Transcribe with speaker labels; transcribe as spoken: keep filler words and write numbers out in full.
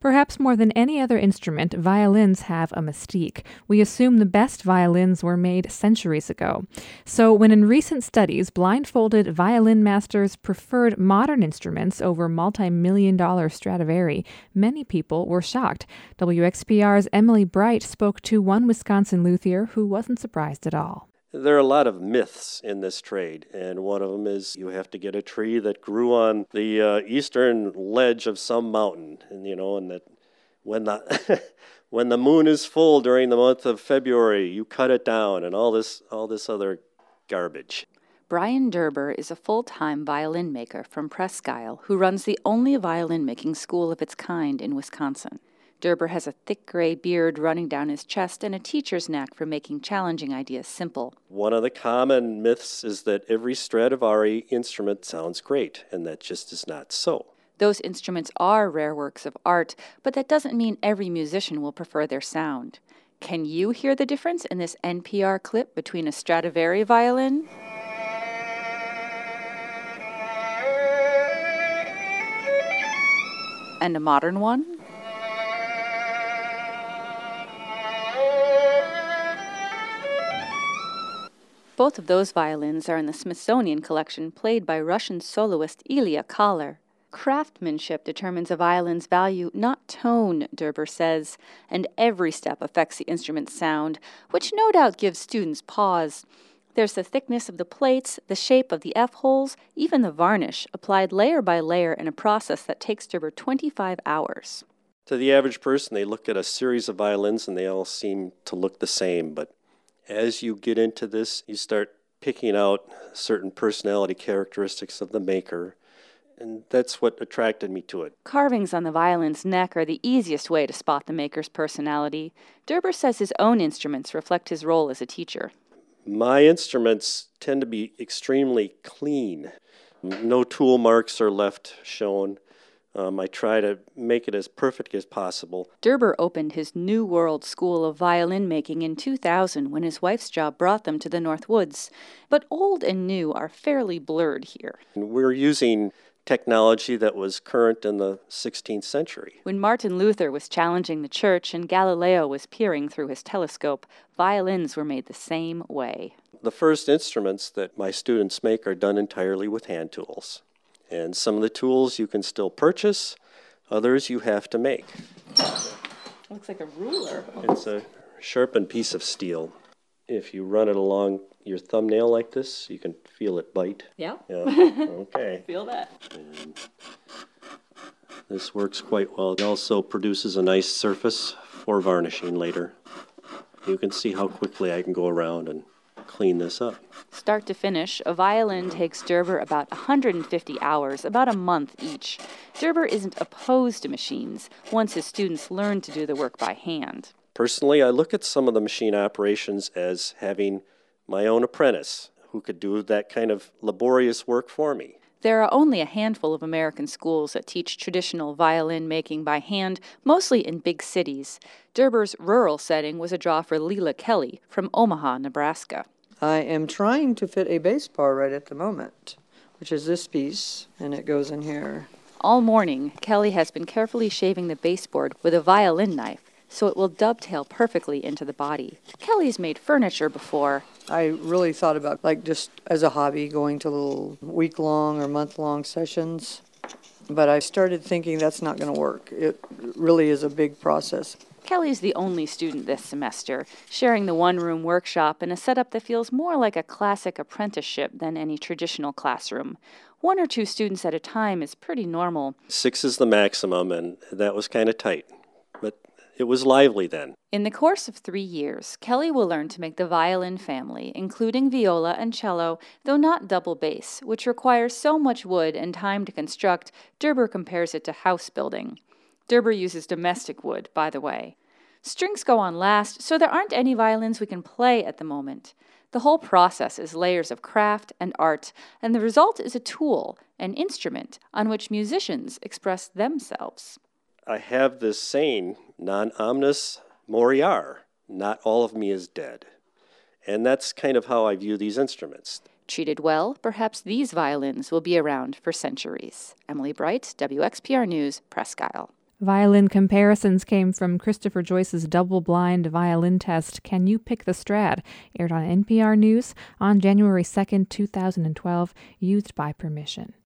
Speaker 1: Perhaps more than any other instrument, violins have a mystique. We assume the best violins were made centuries ago. So when in recent studies, blindfolded violin masters preferred modern instruments over multi-million dollar Stradivari, many people were shocked. W X P R's Emily Bright spoke to one Wisconsin luthier who wasn't surprised at all.
Speaker 2: There are a lot of myths in this trade, and one of them is you have to get a tree that grew on the uh, eastern ledge of some mountain, and you know, and that when the when the moon is full during the month of February, you cut it down, and all this all this other garbage.
Speaker 3: Brian Derber is a full-time violin maker from Presque Isle who runs the only violin-making school of its kind in Wisconsin. Derber has a thick gray beard running down his chest and a teacher's knack for making challenging ideas simple.
Speaker 2: One of the common myths is that every Stradivari instrument sounds great, and that just is not so.
Speaker 3: Those instruments are rare works of art, but that doesn't mean every musician will prefer their sound. Can you hear the difference in this N P R clip between a Stradivari violin and a modern one? Both of those violins are in the Smithsonian collection played by Russian soloist Ilya Kahler. Craftsmanship determines a violin's value, not tone, Derber says, and every step affects the instrument's sound, which no doubt gives students pause. There's the thickness of the plates, the shape of the F-holes, even the varnish, applied layer by layer in a process that takes Derber twenty-five hours.
Speaker 2: To the average person, they look at a series of violins and they all seem to look the same, but as you get into this, you start picking out certain personality characteristics of the maker, and that's what attracted me to it.
Speaker 3: Carvings on the violin's neck are the easiest way to spot the maker's personality. Derber says his own instruments reflect his role as a teacher.
Speaker 2: My instruments tend to be extremely clean. No tool marks are left shown. Um, I try to make it as perfect as possible.
Speaker 3: Derber opened his New World School of Violin Making in two thousand when his wife's job brought them to the North Woods. But old and new are fairly blurred here.
Speaker 2: We're using technology that was current in the sixteenth century.
Speaker 3: When Martin Luther was challenging the church and Galileo was peering through his telescope, violins were made the same way.
Speaker 2: The first instruments that my students make are done entirely with hand tools. And some of the tools you can still purchase, others you have to make.
Speaker 3: Looks like a ruler.
Speaker 2: It's a sharpened piece of steel. If you run it along your thumbnail like this, you can feel it bite.
Speaker 3: Yeah?
Speaker 2: Yeah. Okay.
Speaker 3: Feel that.
Speaker 2: And this works quite well. It also produces a nice surface for varnishing later. You can see how quickly I can go around and clean this up.
Speaker 3: Start to finish, a violin takes Derber about one hundred fifty hours, about a month each. Derber isn't opposed to machines once his students learn to do the work by hand.
Speaker 2: Personally, I look at some of the machine operations as having my own apprentice who could do that kind of laborious work for me.
Speaker 3: There are only a handful of American schools that teach traditional violin making by hand, mostly in big cities. Derber's rural setting was a draw for Leela Kelly from Omaha, Nebraska.
Speaker 4: I am trying to fit a bass bar right at the moment, which is this piece, and it goes in here.
Speaker 3: All morning, Kelly has been carefully shaving the baseboard with a violin knife, so it will dovetail perfectly into the body. Kelly's made furniture before.
Speaker 4: I really thought about, like, just as a hobby, going to little week-long or month-long sessions, but I started thinking that's not going to work. It really is a big process.
Speaker 3: Kelly's the only student this semester, sharing the one-room workshop in a setup that feels more like a classic apprenticeship than any traditional classroom. One or two students at a time is pretty normal.
Speaker 2: Six is the maximum, and that was kind of tight, but it was lively then.
Speaker 3: In the course of three years, Kelly will learn to make the violin family, including viola and cello, though not double bass, which requires so much wood and time to construct, Derber compares it to house building. Derber uses domestic wood, by the way. Strings go on last, so there aren't any violins we can play at the moment. The whole process is layers of craft and art, and the result is a tool, an instrument, on which musicians express themselves.
Speaker 2: I have this saying, non omnis moriar, not all of me is dead. And that's kind of how I view these instruments.
Speaker 3: Treated well, perhaps these violins will be around for centuries. Emily Bright, W X P R News, Presque Isle.
Speaker 1: Violin comparisons came from Christopher Joyce's double-blind violin test, Can You Pick the Strad?, aired on N P R News on January second, two thousand twelve, used by permission.